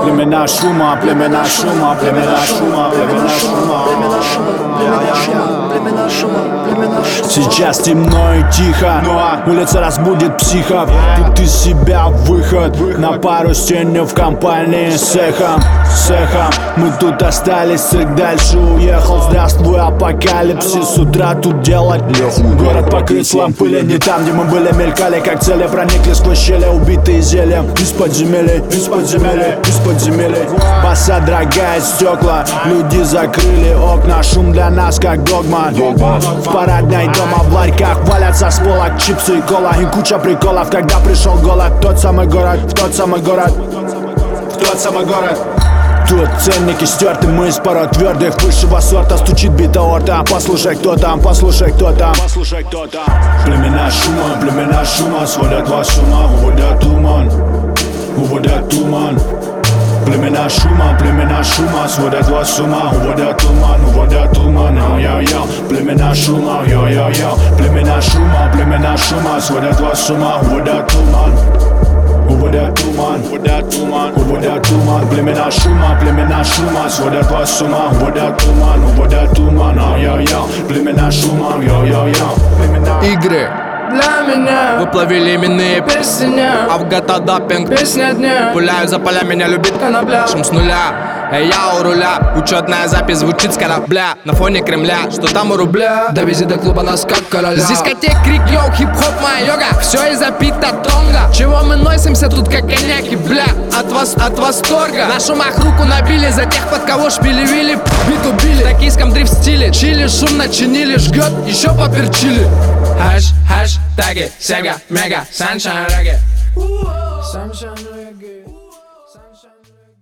Племена шума, племена шума, племена шума, племена шума, племена шума, племена шума, племена шума, племена шума. Сейчас темно и тихо, улица разбудит психов. Тут из себя выход на пару стен в компании с эхом. Мы тут остались, цирк дальше уехал. Здравствуй, апокалипсис, с утра тут делать нехуй. Город покрыт слоем пыли, не там, где мы были, мелькали как цели. Проникли сквозь щели, убитые зельем. Из подземелий, из подземелий, из подземелий. Баса дорогая, стекла, люди закрыли окна. Шум для нас как догма. В парадной дома в ларьках валятся с полок чипсы и кола. И куча приколов, когда пришел голод. В тот самый город, в тот самый город, в тот самый город. Тут ценники стерты, мы из пород твердых высшего сорта. Стучит бита орта, послушай, кто там, послушай, кто там, послушай, кто там. Племена шума, сводят вас с ума, уводят туман, уводят туман. Племена шума, сводят вас с ума, уводят туман, уводят туман. Йо-йо-йо, племена шума, йо-йо-йо. Племена шума, сводят вас с ума, уводят туман. Уводят туман, уводят туман, уводят туман. Племена шума, сводят вас с ума. Уводят туман, йо-йо. Племена шума, йо-йо-йо. Игры для меня выплавили именные песни. Авгатодопинг, Песня дня. гуляю за поля, меня любит конопля. Шум с нуля, я у руля. Учетная запись звучит с корабля. На фоне Кремля, что там у рубля. Довези до клуба нас как короля. С дискотек крик, йоу, хип-хоп, моя йога. Все из-за пита тонга. Чего мы носимся тут как коньяки, бля. От восторга. На шумах руку набили за тех, под кого шпили-вили. Бит убили, в токийском дрифт-стиле. Чили шумно чинили, жгет, еще поперчили. Хэштеги, Сега, Мега, Sunshine Reggae. Sunshine Reggae.